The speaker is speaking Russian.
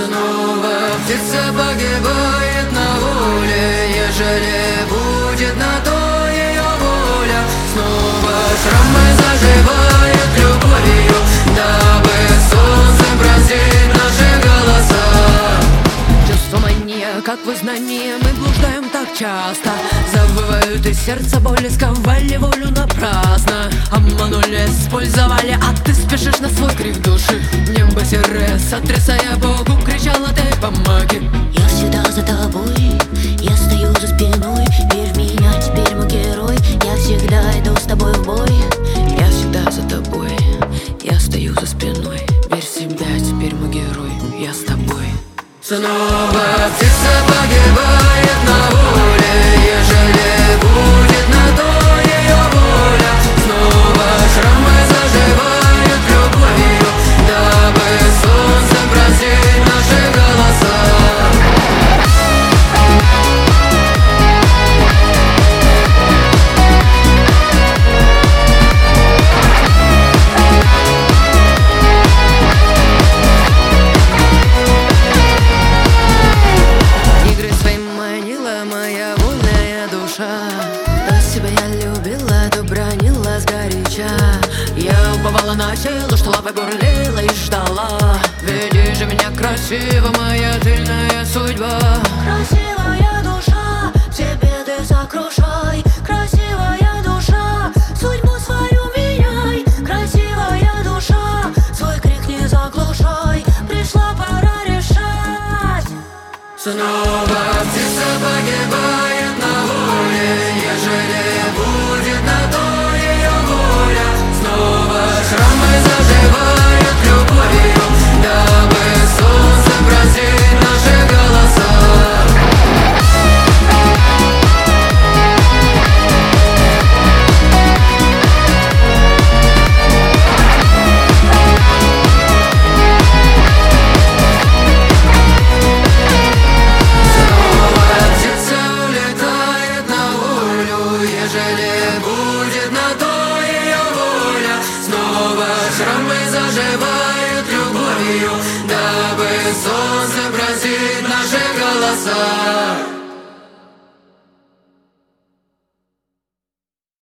Снова птица погибает на воле, ежели будет на то ее воля. Снова шрамы заживают любовью, дабы солнце бразит наши голоса. Чувство мания, как вызнание, мы блуждаем так часто. Забывают из сердца боли, сковали волю напрасно. Обманули, использовали, а ты спешишь на свой крик души. Небо серое, сотрясая Богу, кричала ты помоги. Я всегда за тобой, я стою за спиной. Верь в меня, теперь мой герой. Я всегда иду с тобой в бой. Я всегда за тобой, я стою за спиной. Верь в себя, теперь мой герой, я с тобой. Снова птица погибает на воле, ежели будет на то ее воля. Снова шрамы заживают любовью, дабы солнце бразит наши голоса. Моя вольная душа, то себя я любила, то бронила сгоряча. Я уповала на силу, что лапой бурлила и ждала. Веди же меня красиво, моя тыльная судьба. Красивая душа, тебе ты сокрушай. Красивая душа, судьбу свою меняй. Красивая душа, свой крик не заглушай. Пришла пора решать. Снова птица погибает на воле, ежели будет на то ее воля. Снова шрамы заживают любовью, дабы солнце бразит наши голоса. Ежели будет на то ее воля. Снова шрамы заживают любовью, дабы солнце бразит наши голоса.